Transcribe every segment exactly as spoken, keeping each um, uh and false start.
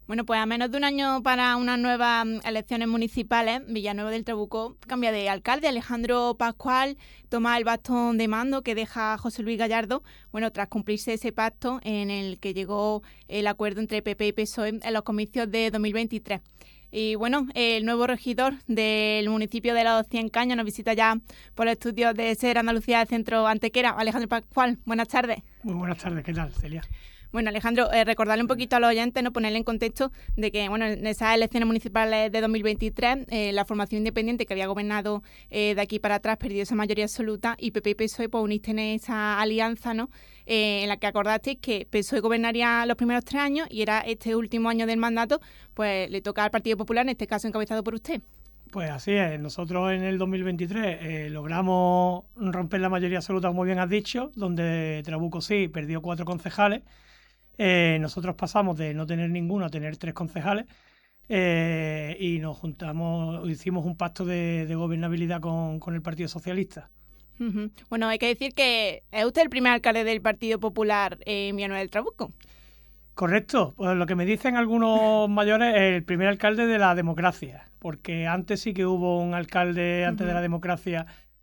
Bueno, pues a menos de un año para unas nuevas elecciones municipales, Villanueva del Trabuco cambia de alcalde. Alejandro Pascual toma el bastón de mando que deja José Luis Gallardo, bueno, tras cumplirse ese pacto en el que llegó el acuerdo entre P P y P S O E en los comicios de dos mil veintitrés. Y bueno, el nuevo regidor del municipio de Los Cien Caños nos visita ya por los estudios de SER Andalucía del Centro Antequera. Alejandro Pascual, buenas tardes. Muy buenas tardes, ¿qué tal, Celia? Bueno, Alejandro, eh, recordarle un poquito a los oyentes, no ponerle en contexto de que, bueno, en esas elecciones municipales de dos mil veintitrés, eh, la formación independiente que había gobernado eh, de aquí para atrás perdió esa mayoría absoluta y P P y P S O E pues uniste en esa alianza, ¿no? Eh, en la que acordasteis que P S O E gobernaría los primeros tres años y era este último año del mandato, pues le toca al Partido Popular, en este caso encabezado por usted. Pues así es, nosotros en el dos mil veintitrés eh, logramos romper la mayoría absoluta, como bien has dicho, donde Trabuco sí perdió cuatro concejales. Eh, nosotros pasamos de no tener ninguno a tener tres concejales eh, y nos juntamos, hicimos un pacto de, de gobernabilidad con, con el Partido Socialista. Uh-huh. Bueno, hay que decir que es usted el primer alcalde del Partido Popular en Villanueva del Trabuco. Correcto, pues lo que me dicen algunos mayores es el primer alcalde de la democracia, porque antes sí que hubo un alcalde antes uh-huh. de la democracia,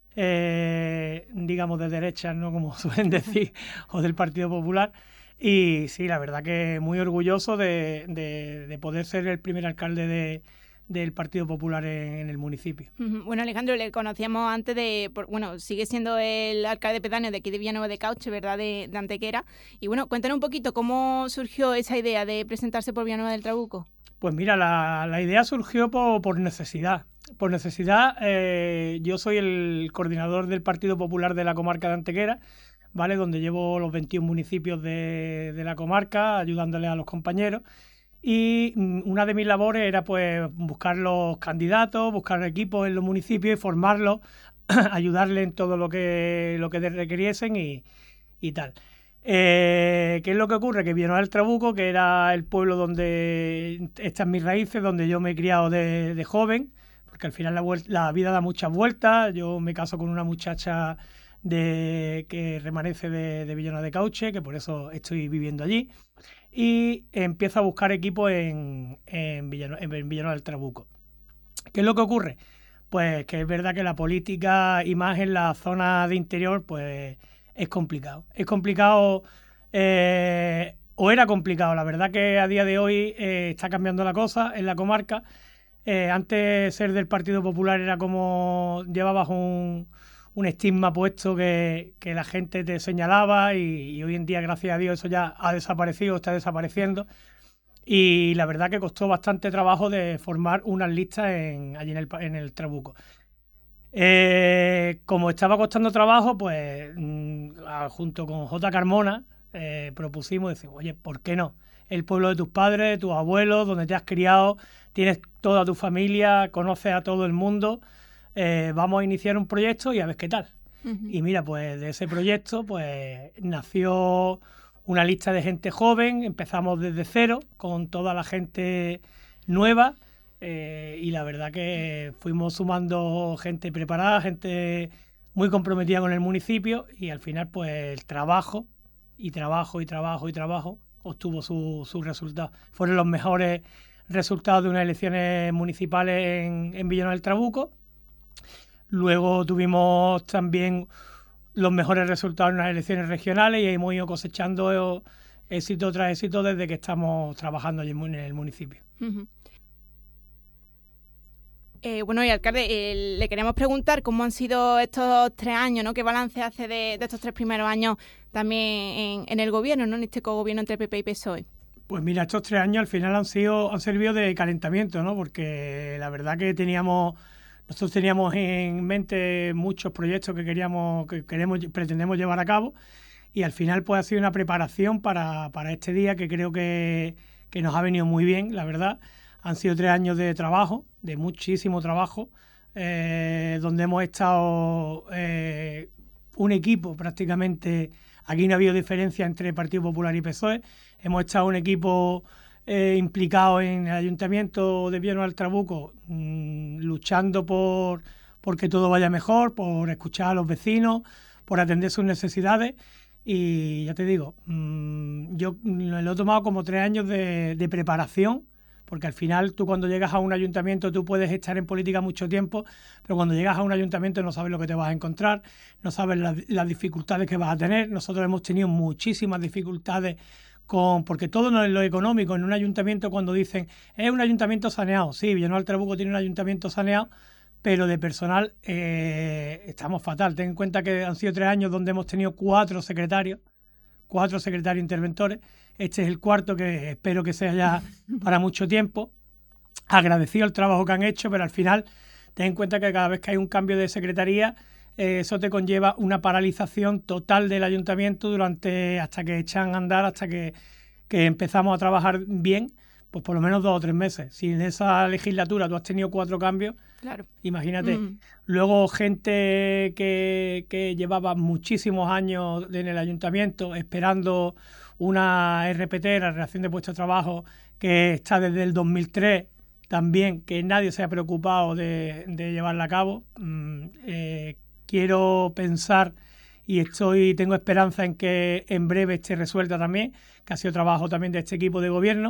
eh, digamos de derecha, ¿no? Como suelen decir, o del Partido Popular. Y sí, la verdad que muy orgulloso de, de, de poder ser el primer alcalde de, del Partido Popular en, en el municipio. Bueno, Alejandro, le conocíamos antes de, bueno, sigue siendo el alcalde pedáneo de aquí de Villanueva de Cauche, ¿verdad?, de, de Antequera. Y bueno, cuéntanos un poquito cómo surgió esa idea de presentarse por Villanueva del Trabuco. Pues mira, la, la idea surgió por, por necesidad. Por necesidad, eh, yo soy el coordinador del Partido Popular de la comarca de Antequera, ¿vale? Donde llevo los veintiún municipios de, de la comarca, ayudándole a los compañeros. Y una de mis labores era pues buscar los candidatos, buscar equipos en los municipios y formarlos, ayudarles en todo lo que, lo que requiriesen y, y tal. Eh, ¿Qué es lo que ocurre? Que Villanueva del Trabuco, que era el pueblo donde están mis raíces, donde yo me he criado de, de joven, porque al final la, la vida da muchas vueltas. Yo me caso con una muchacha de que remanece de, de Villanueva de Cauche, que por eso estoy viviendo allí, y empiezo a buscar equipos en, en, Villanueva, en Villanueva del Trabuco. ¿Qué es lo que ocurre? Pues que es verdad que la política y más en la zona de interior pues es complicado. Es complicado, eh, o era complicado, la verdad que a día de hoy eh, está cambiando la cosa en la comarca. Eh, antes ser del Partido Popular era como llevabas un... un estigma puesto que, que la gente te señalaba y, y hoy en día, gracias a Dios, eso ya ha desaparecido, está desapareciendo. Y la verdad que costó bastante trabajo de formar unas listas en, allí en el, en el Trabuco. Eh, como estaba costando trabajo, pues junto con J. Carmona eh, propusimos decir, oye, ¿por qué no? El pueblo de tus padres, de tus abuelos, donde te has criado, tienes toda tu familia, conoces a todo el mundo. Eh, vamos a iniciar un proyecto y a ver qué tal. Uh-huh. Y mira, pues de ese proyecto pues nació una lista de gente joven, empezamos desde cero con toda la gente nueva eh, y la verdad que fuimos sumando gente preparada, gente muy comprometida con el municipio y al final pues el trabajo y trabajo y trabajo y trabajo obtuvo sus su resultados. Fueron los mejores resultados de unas elecciones municipales en, en Villanueva del Trabuco. Luego tuvimos también los mejores resultados en las elecciones regionales y hemos ido cosechando éxito tras éxito desde que estamos trabajando allí en el municipio. Uh-huh. Eh, bueno, y alcalde, eh, le queremos preguntar cómo han sido estos tres años, ¿no? ¿Qué balance hace de, de estos tres primeros años también en, en el gobierno, ¿no? En este cogobierno entre P P y P S O E. Pues mira, estos tres años al final han sido han servido de calentamiento, ¿no? Porque la verdad que teníamos... Nosotros teníamos en mente muchos proyectos que queríamos, que queremos, pretendemos llevar a cabo y al final pues ha sido una preparación para, para este día que creo que, que nos ha venido muy bien, la verdad. Han sido tres años de trabajo, de muchísimo trabajo, eh, donde hemos estado eh, un equipo prácticamente. Aquí no ha habido diferencia entre Partido Popular y P S O E. Hemos estado un equipo Eh, implicado en el Ayuntamiento de Villanueva del Trabuco, mmm, luchando por, por que todo vaya mejor, por escuchar a los vecinos, por atender sus necesidades y ya te digo, mmm, yo lo he tomado como tres años de, de preparación porque al final tú cuando llegas a un ayuntamiento tú puedes estar en política mucho tiempo, pero cuando llegas a un ayuntamiento no sabes lo que te vas a encontrar, no sabes las, las dificultades que vas a tener. Nosotros hemos tenido muchísimas dificultades con, porque todo no es lo económico. En un ayuntamiento cuando dicen, es un ayuntamiento saneado, sí, Villanueva del Trabuco tiene un ayuntamiento saneado, pero de personal eh, estamos fatal. Ten en cuenta que han sido tres años donde hemos tenido cuatro secretarios, cuatro secretarios interventores. Este es el cuarto, que espero que sea ya para mucho tiempo. Agradecido el trabajo que han hecho, pero al final ten en cuenta que cada vez que hay un cambio de secretaría, eh, eso te conlleva una paralización total del ayuntamiento durante hasta que echan a andar, hasta que, que empezamos a trabajar bien, pues por lo menos dos o tres meses. Si en esa legislatura tú has tenido cuatro cambios, claro, imagínate. Mm. Luego gente que, que llevaba muchísimos años en el ayuntamiento esperando una R P T, la Relación de Puestos de Trabajo, que está desde el dos mil tres también, que nadie se ha preocupado de, de llevarla a cabo. Mm, eh, quiero pensar y estoy tengo esperanza en que en breve esté resuelta también, que ha sido trabajo también de este equipo de gobierno.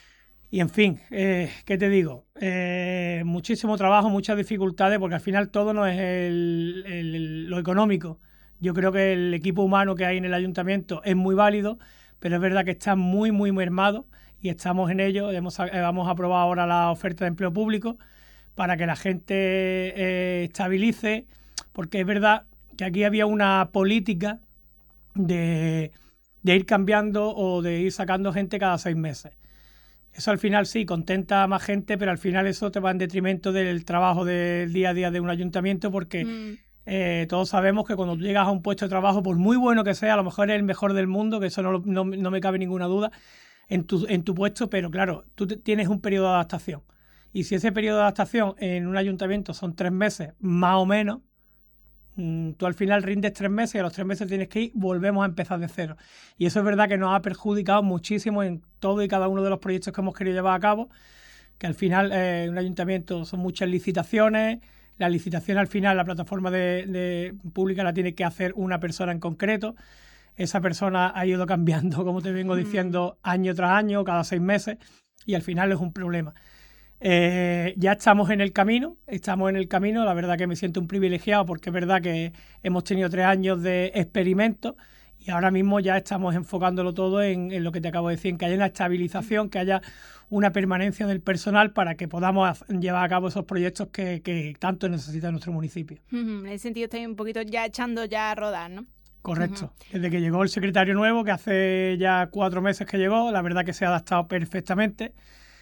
Y en fin, eh, ¿qué te digo? Eh, muchísimo trabajo, muchas dificultades, porque al final todo no es el, el, el, lo económico. Yo creo que el equipo humano que hay en el ayuntamiento es muy válido, pero es verdad que está muy, muy mermado y estamos en ello. Hemos, eh, vamos a aprobar ahora la oferta de empleo público para que la gente eh, estabilice, porque es verdad que aquí había una política de, de ir cambiando o de ir sacando gente cada seis meses. Eso al final sí, contenta a más gente, pero al final eso te va en detrimento del trabajo del día a día de un ayuntamiento, porque mm. eh, todos sabemos que cuando tú llegas a un puesto de trabajo, por muy bueno que sea, a lo mejor es el mejor del mundo, que eso no, no, no me cabe ninguna duda, en tu, en tu puesto, pero claro, tú te, tienes un periodo de adaptación. Y si ese periodo de adaptación en un ayuntamiento son tres meses, más o menos, tú al final rindes tres meses y a los tres meses tienes que ir, volvemos a empezar de cero. Y eso es verdad que nos ha perjudicado muchísimo en todo y cada uno de los proyectos que hemos querido llevar a cabo, que al final eh, un ayuntamiento son muchas licitaciones, la licitación al final, la plataforma de, de pública la tiene que hacer una persona en concreto, esa persona ha ido cambiando, como te vengo diciendo, año tras año, cada seis meses, y al final es un problema. Eh, ya estamos en el camino, estamos en el camino, la verdad que me siento un privilegiado porque es verdad que hemos tenido tres años de experimento y ahora mismo ya estamos enfocándolo todo en, en lo que te acabo de decir, en que haya una estabilización, que haya una permanencia del personal para que podamos llevar a cabo esos proyectos que, que tanto necesita nuestro municipio. En ese sentido estoy un poquito ya echando ya a rodar, ¿no? Correcto. Uh-huh. Desde que llegó el secretario nuevo, que hace ya cuatro meses que llegó, la verdad que se ha adaptado perfectamente.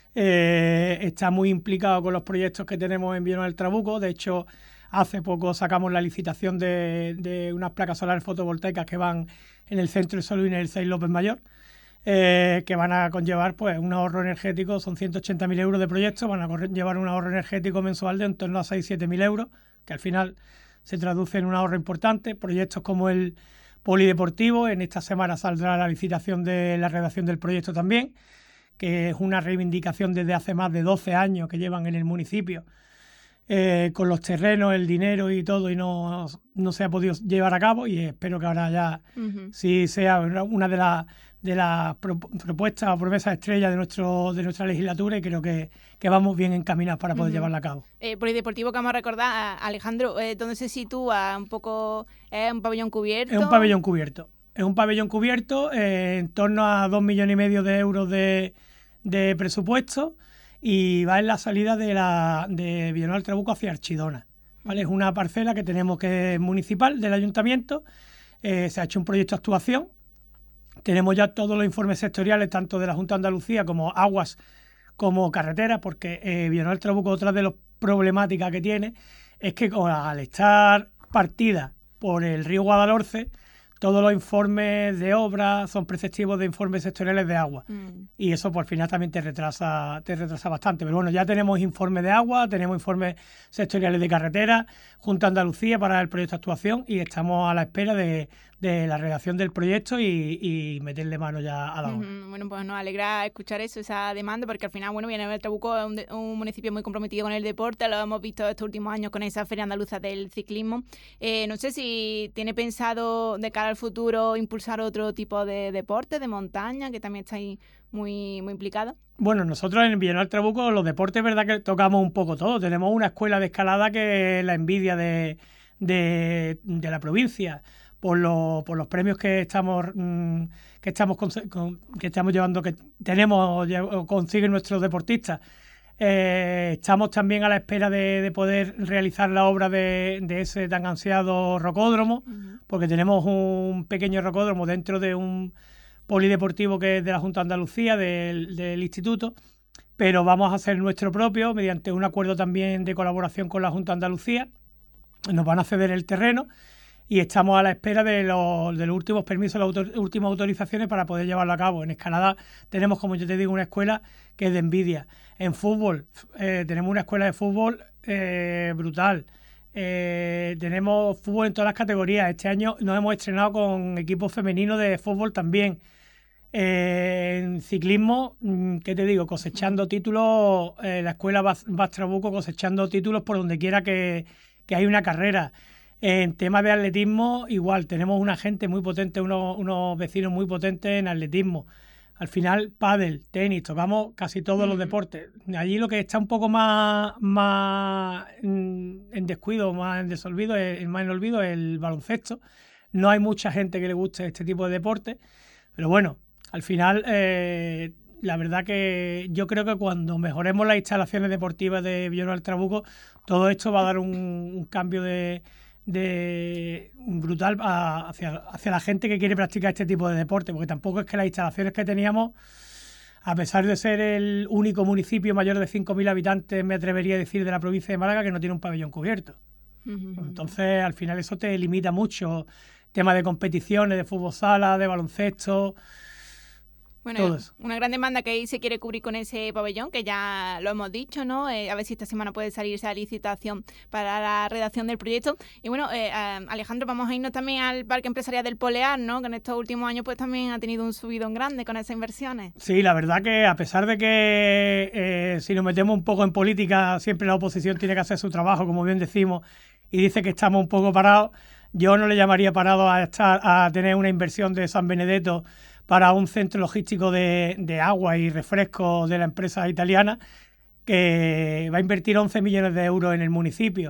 Eh, está muy implicado con los proyectos que tenemos en Villanueva del Trabuco. De hecho, hace poco sacamos la licitación de, de unas placas solares fotovoltaicas que van en el centro de salud y en el seis López Mayor, eh, que van a conllevar pues un ahorro energético, son ciento ochenta mil euros de proyecto, van a llevar un ahorro energético mensual de en torno a seis a siete mil euros, que al final se traduce en un ahorro importante. Proyectos como el polideportivo, en esta semana saldrá la licitación de la redacción del proyecto también, que es una reivindicación desde hace más de doce años que llevan en el municipio, eh, con los terrenos, el dinero y todo, y no, no se ha podido llevar a cabo, y espero que ahora ya uh-huh. sí sea una de las de las pro, propuestas o promesas estrellas de nuestro de nuestra legislatura, y creo que, que vamos bien encaminados para poder uh-huh. llevarla a cabo. Eh, polideportivo, que vamos a recordar, Alejandro, eh, ¿dónde se sitúa? Un poco, ¿es un pabellón cubierto? Es un pabellón cubierto. Es un pabellón cubierto, eh, en torno a dos millones y medio de euros de de presupuesto, y va en la salida de la de Villanueva del Trabuco hacia Archidona, ¿vale? Es una parcela que tenemos que es municipal del ayuntamiento, eh, se ha hecho un proyecto de actuación, tenemos ya todos los informes sectoriales, tanto de la Junta de Andalucía como aguas como carreteras, porque eh, Villanueva del Trabuco, otra de las problemáticas que tiene es que al estar partida por el río Guadalhorce, todos los informes de obra son preceptivos de informes sectoriales de agua. Mm. Y eso por final también te retrasa, te retrasa bastante. Pero bueno, ya tenemos informes de agua, tenemos informes sectoriales de carretera, Junta de Andalucía para el proyecto de actuación, y estamos a la espera de, de la redacción del proyecto y, y meterle mano ya a la obra. Uh-huh. Bueno, pues nos alegra escuchar eso, esa demanda, porque al final, bueno, Villanueva del Trabuco es un, de, un municipio muy comprometido con el deporte, lo hemos visto estos últimos años con esa Feria Andaluza del Ciclismo. Eh, no sé si tiene pensado de cara al futuro impulsar otro tipo de deporte, de montaña, que también estáis muy, muy implicados. Bueno, nosotros en Villanueva del Trabuco los deportes, verdad que tocamos un poco todo. Tenemos una escuela de escalada que es la envidia de, de, de la provincia. Por, lo, por los premios que estamos mmm, que estamos con, con, que estamos llevando, que tenemos o consiguen nuestros deportistas. Eh, estamos también a la espera de, de poder realizar la obra de, de ese tan ansiado rocódromo, uh-huh. porque tenemos un pequeño rocódromo dentro de un polideportivo que es de la Junta de Andalucía, del, del instituto, pero vamos a hacer nuestro propio mediante un acuerdo también de colaboración con la Junta de Andalucía. Nos van a ceder el terreno y estamos a la espera de los, de los últimos permisos, las autor, últimas autorizaciones para poder llevarlo a cabo. En escalada tenemos, como yo te digo, una escuela que es de envidia. En fútbol eh, tenemos una escuela de fútbol eh, brutal. Eh, tenemos fútbol en todas las categorías. Este año nos hemos estrenado con equipos femeninos de fútbol también. Eh, en ciclismo, ¿qué te digo? Cosechando títulos, eh, la escuela Bas Trabuco cosechando títulos por donde quiera que, que hay una carrera. En temas de atletismo, igual, tenemos una gente muy potente, unos, unos vecinos muy potentes en atletismo. Al final, pádel, tenis, tocamos casi todos mm. los deportes. Allí lo que está un poco más, más en descuido, más en desolvido, es, más en olvido es el baloncesto. No hay mucha gente que le guste este tipo de deporte, pero bueno, al final, eh, la verdad que yo creo que cuando mejoremos las instalaciones deportivas de Villanueva del Trabuco, todo esto va a dar un, un cambio de... de brutal a, hacia, hacia la gente que quiere practicar este tipo de deporte, porque tampoco es que las instalaciones que teníamos, a pesar de ser el único municipio mayor de cinco mil habitantes, me atrevería a decir, de la provincia de Málaga, que no tiene un pabellón cubierto. Uh-huh. Entonces, al final eso te limita mucho. Temas de competiciones, de fútbol sala, de baloncesto... Bueno, una gran demanda que ahí se quiere cubrir con ese pabellón, que ya lo hemos dicho, ¿no? Eh, a ver si esta semana puede salir esa licitación para la redacción del proyecto. Y bueno, eh, Alejandro, vamos a irnos también al Parque Empresarial del Polear, ¿no? Que en estos últimos años pues también ha tenido un subidón grande con esas inversiones. Sí, la verdad que a pesar de que eh, si nos metemos un poco en política, siempre la oposición tiene que hacer su trabajo, como bien decimos, y dice que estamos un poco parados, yo no le llamaría parado a, estar, a tener una inversión de San Benedetto para un centro logístico de, de agua y refrescos de la empresa italiana, que va a invertir once millones de euros en el municipio,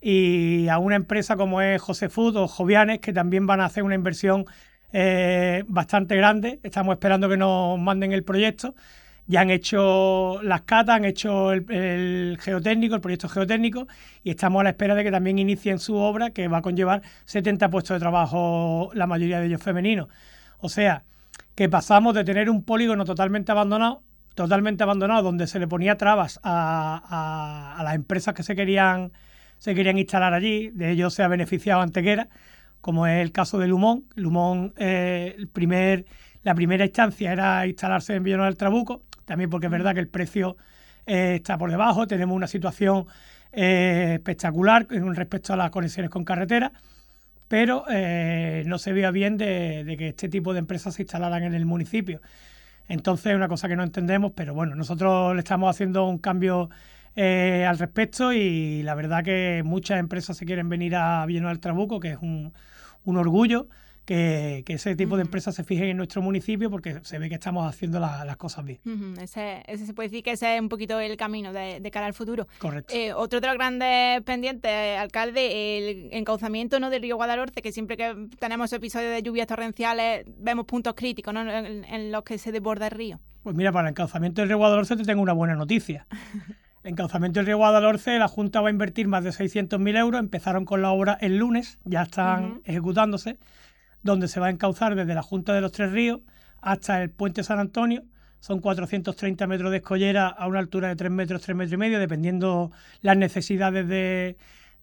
y a una empresa como es José Food o Jovianes, que también van a hacer una inversión eh, bastante grande. Estamos esperando que nos manden el proyecto. Ya han hecho las catas, han hecho el, el geotécnico, el proyecto geotécnico, y estamos a la espera de que también inicien su obra, que va a conllevar setenta puestos de trabajo, la mayoría de ellos femeninos. O sea, que pasamos de tener un polígono totalmente abandonado, totalmente abandonado, donde se le ponía trabas a, a, a las empresas que se querían, se querían instalar allí. De ello se ha beneficiado Antequera, como es el caso de Lumón. Lumón, eh, el primer, la primera instancia era instalarse en Villanueva del Trabuco, también porque es verdad que el precio eh, está por debajo. Tenemos una situación eh, espectacular con respecto a las conexiones con carretera, pero eh, no se veía bien de, de que este tipo de empresas se instalaran en el municipio. Entonces es una cosa que no entendemos, pero bueno, nosotros le estamos haciendo un cambio eh, al respecto, y la verdad que muchas empresas se quieren venir a Villanueva del Trabuco, que es un, un orgullo que, que ese tipo uh-huh. de empresas se fijen en nuestro municipio, porque se ve que estamos haciendo la, las cosas bien. Uh-huh. Ese, ese se puede decir que ese es un poquito el camino de, de cara al futuro. Correcto. Eh, otro de los grandes pendientes, alcalde, el encauzamiento, ¿no?, del río Guadalhorce, que siempre que tenemos episodios de lluvias torrenciales vemos puntos críticos, ¿no?, en, en los que se desborda el río. Pues mira, para el encauzamiento del río Guadalhorce te tengo una buena noticia. El encauzamiento del río Guadalhorce, la Junta va a invertir más de seiscientos mil euros. Empezaron con la obra el lunes, ya están uh-huh. ejecutándose, donde se va a encauzar desde la Junta de los Tres Ríos hasta el Puente San Antonio. Son cuatrocientos treinta metros de escollera a una altura de tres metros, tres metros y medio, dependiendo las necesidades de,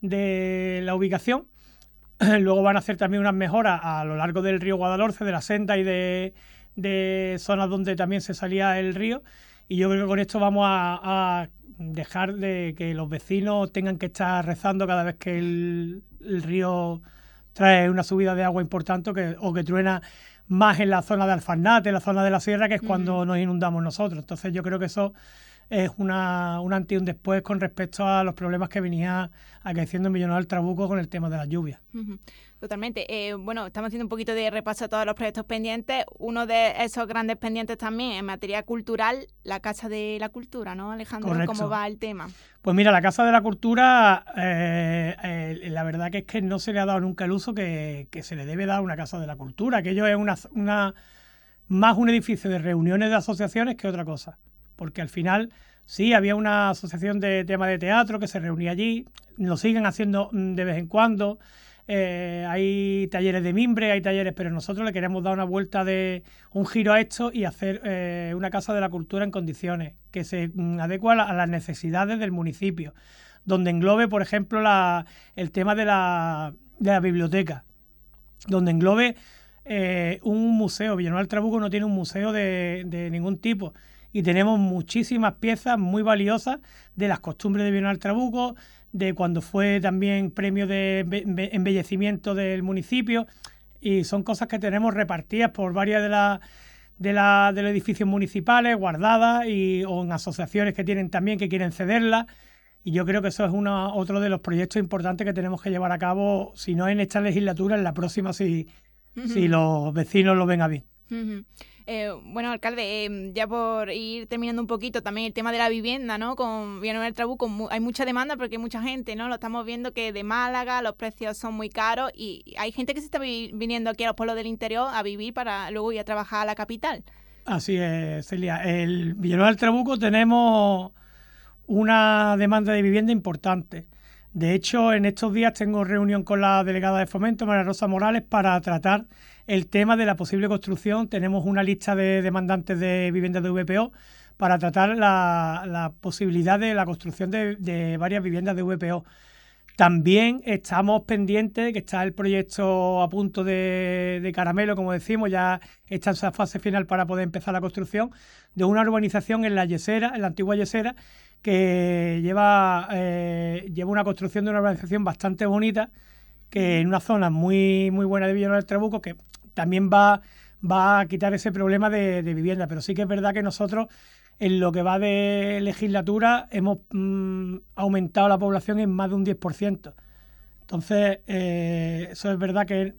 de la ubicación. Luego van a hacer también unas mejoras a lo largo del río Guadalhorce, de la senda y de, de zonas donde también se salía el río. Y yo creo que con esto vamos a, a dejar de que los vecinos tengan que estar rezando cada vez que el, el río trae una subida de agua importante que, o que truena más en la zona de Alfarnate, en la zona de la sierra, que es cuando mm. nos inundamos nosotros. Entonces yo creo que eso es una, un antes y un después con respecto a los problemas que venía acaeciendo en Villanueva del Trabuco con el tema de las lluvias. Uh-huh. Totalmente. Eh, bueno, estamos haciendo un poquito de repaso a todos los proyectos pendientes. Uno de esos grandes pendientes también en materia cultural, la Casa de la Cultura, ¿no, Alejandro? Correcto. ¿Cómo va el tema? Pues mira, la Casa de la Cultura, eh, eh, la verdad que es que no se le ha dado nunca el uso que, que se le debe dar a una Casa de la Cultura. Aquello es una, una más un edificio de reuniones de asociaciones que otra cosa. Porque al final sí, había una asociación de tema de teatro que se reunía allí, lo siguen haciendo de vez en cuando. Eh, hay talleres de mimbre, hay talleres, pero nosotros le queremos dar una vuelta de un giro a esto y hacer eh, una Casa de la Cultura en condiciones que se mm, adecua a, la, a las necesidades del municipio, donde englobe, por ejemplo, la, el tema de la, de la biblioteca, donde englobe eh, un museo. Villanueva del Trabuco no tiene un museo de, de ningún tipo y tenemos muchísimas piezas muy valiosas de las costumbres de Villanueva del Trabuco, de cuando fue también premio de embellecimiento del municipio, y son cosas que tenemos repartidas por varias de las de, la, de los edificios municipales, guardadas, y, o en asociaciones que tienen también que quieren cederlas, y yo creo que eso es una, otro de los proyectos importantes que tenemos que llevar a cabo, si no en esta legislatura, en la próxima, si, uh-huh. si los vecinos lo ven a bien. Uh-huh. Eh, bueno, alcalde, eh, ya por ir terminando un poquito, también el tema de la vivienda, ¿no? Con Villanueva del Trabuco mu- hay mucha demanda porque hay mucha gente, ¿no? Lo estamos viendo que de Málaga los precios son muy caros y hay gente que se está vi- viniendo aquí a los pueblos del interior a vivir para luego ir a trabajar a la capital. Así es, Celia. El Villanueva del Trabuco tenemos una demanda de vivienda importante. De hecho, en estos días tengo reunión con la delegada de Fomento, María Rosa Morales, para tratar el tema de la posible construcción. Tenemos una lista de demandantes de viviendas de V P O para tratar la, la posibilidad de la construcción de, de varias viviendas de V P O. También estamos pendientes de que está el proyecto a punto de, de caramelo, como decimos, ya está en esa fase final para poder empezar la construcción de una urbanización en la Yesera, en la antigua Yesera, que lleva, eh, lleva una construcción de una urbanización bastante bonita, que en una zona muy, muy buena de Villanueva del Trabuco, que también va, va a quitar ese problema de, de vivienda. Pero sí que es verdad que nosotros, en lo que va de legislatura, hemos mmm, aumentado la población en más de un diez por ciento. Entonces, eh, eso es verdad que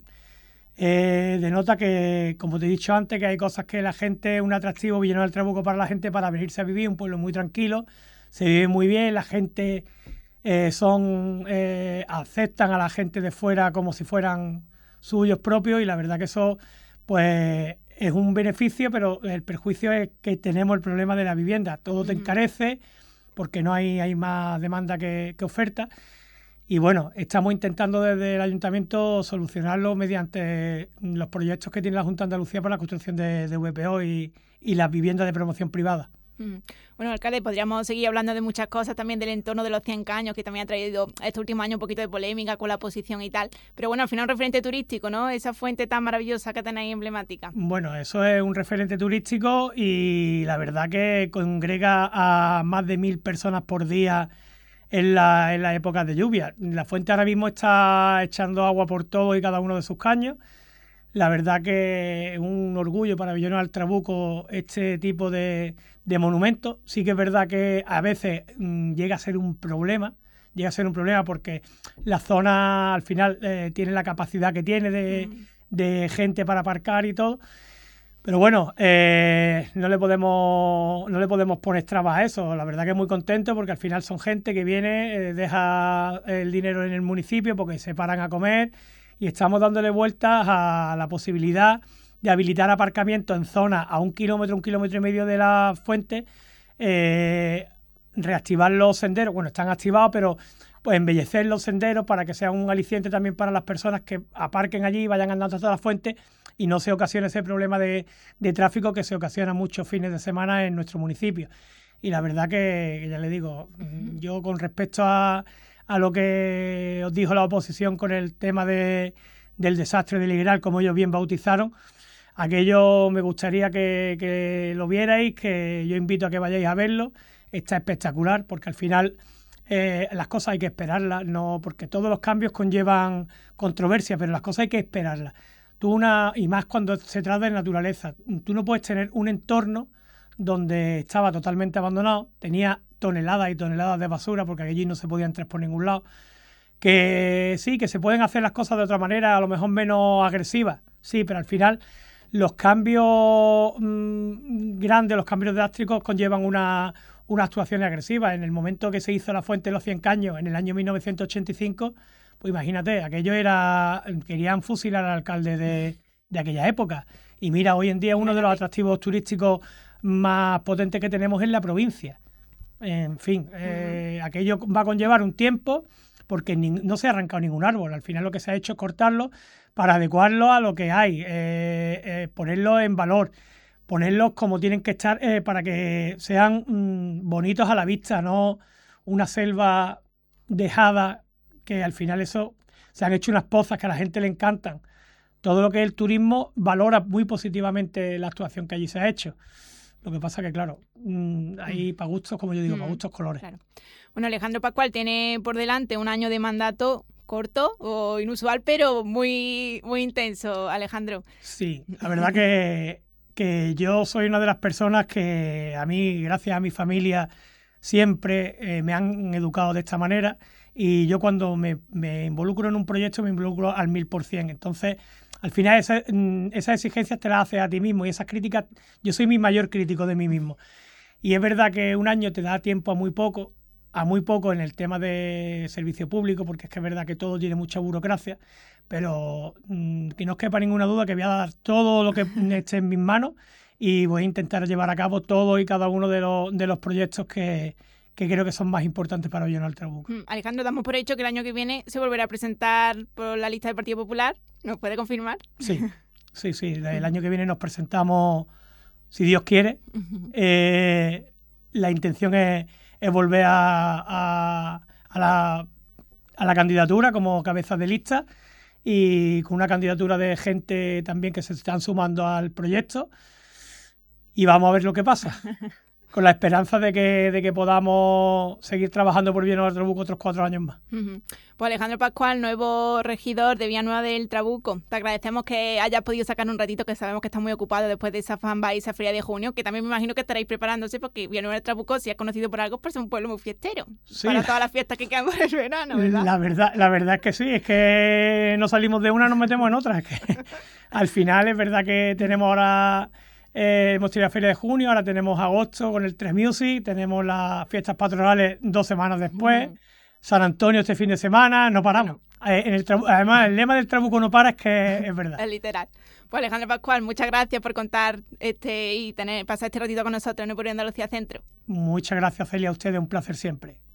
eh, denota que, como te he dicho antes, que hay cosas que la gente, es un atractivo Villanueva del Trabuco para la gente para venirse a vivir, un pueblo muy tranquilo, se vive muy bien, la gente eh, son eh, aceptan a la gente de fuera como si fueran suyos propios, y la verdad que eso pues es un beneficio, pero el perjuicio es que tenemos el problema de la vivienda. Todo te encarece porque no hay, hay más demanda que, que oferta. Y bueno, estamos intentando desde el ayuntamiento solucionarlo mediante los proyectos que tiene la Junta de Andalucía para la construcción de, de V P O y, y las viviendas de promoción privada. Bueno, alcalde, podríamos seguir hablando de muchas cosas, también del entorno de los cien caños, que también ha traído este último año un poquito de polémica con la oposición y tal. Pero bueno, al final un referente turístico, ¿no? Esa fuente tan maravillosa que tenéis emblemática. Bueno, eso es un referente turístico y la verdad que congrega a más de mil personas por día en la, en las épocas de lluvia. La fuente ahora mismo está echando agua por todo y cada uno de sus caños. La verdad que es un orgullo para Villanueva del Trabuco este tipo de, de monumentos. Sí que es verdad que a veces mmm, llega a ser un problema, llega a ser un problema porque la zona al final eh, tiene la capacidad que tiene de, mm. de gente para aparcar y todo. Pero bueno, eh, no le podemos no le podemos poner trabas a eso. La verdad que muy contento porque al final son gente que viene, eh, deja el dinero en el municipio porque se paran a comer, y estamos dándole vueltas a la posibilidad de habilitar aparcamientos en zonas a un kilómetro, un kilómetro y medio de la fuente, eh, reactivar los senderos, bueno, están activados, pero pues embellecer los senderos para que sea un aliciente también para las personas que aparquen allí y vayan andando hasta la fuente y no se ocasione ese problema de, de tráfico que se ocasiona muchos fines de semana en nuestro municipio. Y la verdad que, que ya le digo, yo con respecto a a lo que os dijo la oposición con el tema de, del desastre del Higueral, como ellos bien bautizaron, aquello me gustaría que, que lo vierais, que yo invito a que vayáis a verlo. Está espectacular porque al final eh, las cosas hay que esperarlas, no, porque todos los cambios conllevan controversia, pero las cosas hay que esperarlas. Tú una, y más cuando se trata de naturaleza, tú no puedes tener un entorno donde estaba totalmente abandonado, tenía toneladas y toneladas de basura, porque allí no se podía entrar por ningún lado. Que sí, que se pueden hacer las cosas de otra manera, a lo mejor menos agresivas, sí, pero al final los cambios mmm, grandes, los cambios drásticos conllevan una, una actuación agresiva. En el momento que se hizo la Fuente de los Cien Caños, en el año mil novecientos ochenta y cinco, pues imagínate, aquello era, querían fusilar al alcalde de, de aquella época. Y mira, hoy en día uno de los atractivos turísticos más potentes que tenemos en la provincia. En fin, eh, uh-huh. aquello va a conllevar un tiempo, porque ni, no se ha arrancado ningún árbol. Al final lo que se ha hecho es cortarlo para adecuarlo a lo que hay, eh, eh, ponerlo en valor, ponerlos como tienen que estar eh, para que sean mmm, bonitos a la vista, no una selva dejada, que al final eso se han hecho unas pozas que a la gente le encantan. Todo lo que es el turismo valora muy positivamente la actuación que allí se ha hecho. Lo que pasa que, claro, mmm, hay para gustos, como yo digo, mm, para gustos colores. Claro. Bueno, Alejandro Pascual tiene por delante un año de mandato corto o inusual, pero muy, muy intenso, Alejandro. Sí, la verdad que, que yo soy una de las personas que a mí, gracias a mi familia, siempre eh, me han educado de esta manera, y yo cuando me, me involucro en un proyecto me involucro al mil por cien. Entonces, al final esa, esas exigencias te las haces a ti mismo, y esas críticas, yo soy mi mayor crítico de mí mismo. Y es verdad que un año te da tiempo a muy poco, a muy poco en el tema de servicio público, porque es que es verdad que todo tiene mucha burocracia, pero mmm, que no os quepa ninguna duda que voy a dar todo lo que esté en mis manos y voy a intentar llevar a cabo todo y cada uno de los, de los proyectos que, que creo que son más importantes para Villanueva del Trabuco. Mm, Alejandro, damos por hecho que el año que viene se volverá a presentar por la lista del Partido Popular. ¿Nos puede confirmar? Sí, sí, sí. El año que viene nos presentamos, si Dios quiere. Eh, la intención es, es volver a, a, a, la, a la candidatura como cabeza de lista, y con una candidatura de gente también que se están sumando al proyecto, y vamos a ver lo que pasa. Con la esperanza de que, de que podamos seguir trabajando por Villanueva del Trabuco otros cuatro años más. Uh-huh. Pues Alejandro Pascual, nuevo regidor de Villanueva del Trabuco, te agradecemos que hayas podido sacar un ratito, que sabemos que estás muy ocupado después de esa fanba y esa feria de junio, que también me imagino que estaréis preparándose, porque Villanueva del Trabuco, si es conocido por algo, pues es un pueblo muy fiestero, sí, para todas las fiestas que quedan por el verano, ¿verdad? La verdad, la verdad es que sí, es que no salimos de una, nos metemos en otra. Es que al final es verdad que tenemos ahora... Eh, hemos tenido la feria de junio, ahora tenemos agosto con el tres Music, tenemos las fiestas patronales dos semanas después, mm. San Antonio este fin de semana, no paramos. Bueno. Eh, en el trabu- Además, el lema del Trabuco no para, es que es verdad. Es literal. Pues Alejandro Pascual, muchas gracias por contar este y tener pasar este ratito con nosotros en el Puri Andalucía Centro. Muchas gracias, Celia, a ustedes, un placer siempre.